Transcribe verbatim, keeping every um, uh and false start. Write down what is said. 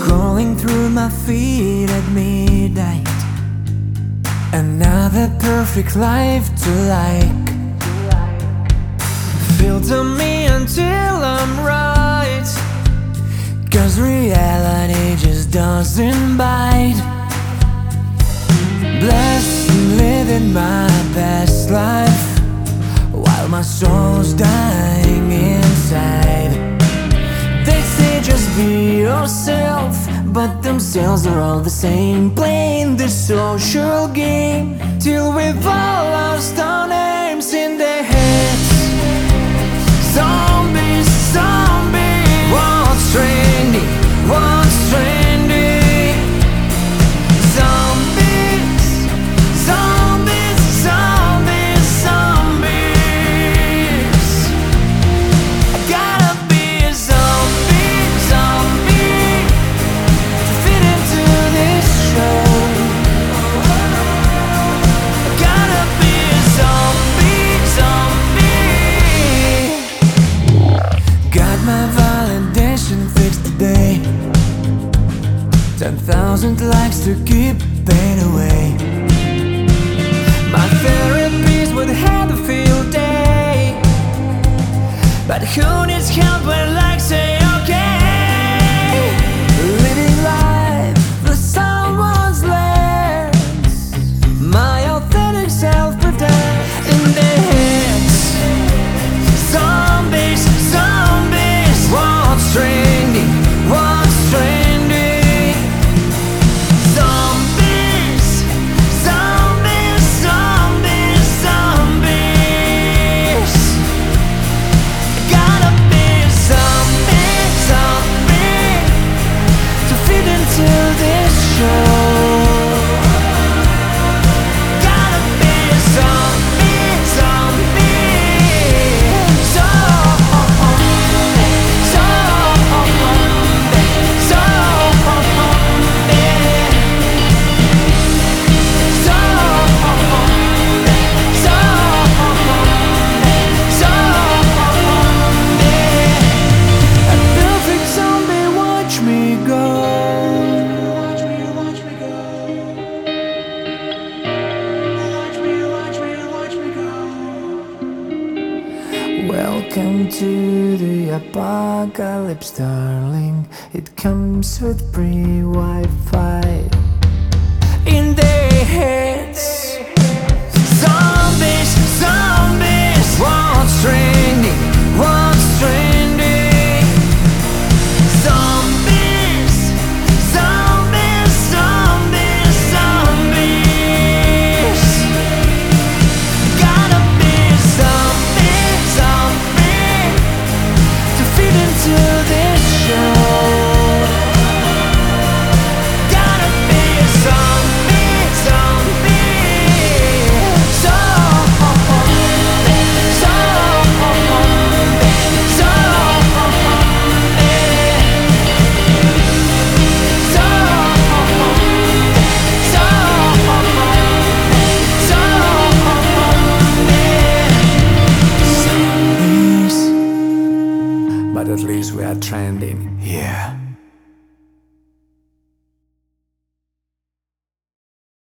crawling through my feet at midnight. Another perfect life to like. Filter me until I'm right, 'cause reality just doesn't bite. Blessed and living my best life while my soul's dying inside. They say just be yourself, but themselves are all the same. Playing the social game till we've all lost our names in their heads. Zombies, zombies, what's trending, what's trending? Zombies, zombies, zombies, zombies. I gotta be a zombie, zombie to fit into this show. I gotta be a zombie, zombie. Got my validation fixed today. Ten thousand likes to keep pain away. My therapist would have a field day, but who needs help when likes say okay? Living life for someone's lens. My authentic self pretend in their heads. Zombies, zombies, what's trending, what's trending? Zombies, zombies, zombies, zombies. I gotta be a zombie, zombie to fit into this show. Gotta be a zombie, zombie. Zombie, zombie, a perfect zombie, watch me go. Watch me, watch me go. Watch me, watch me, watch me go. Welcome to the apocalypse, darling. It comes with free Wi-Fi in their head.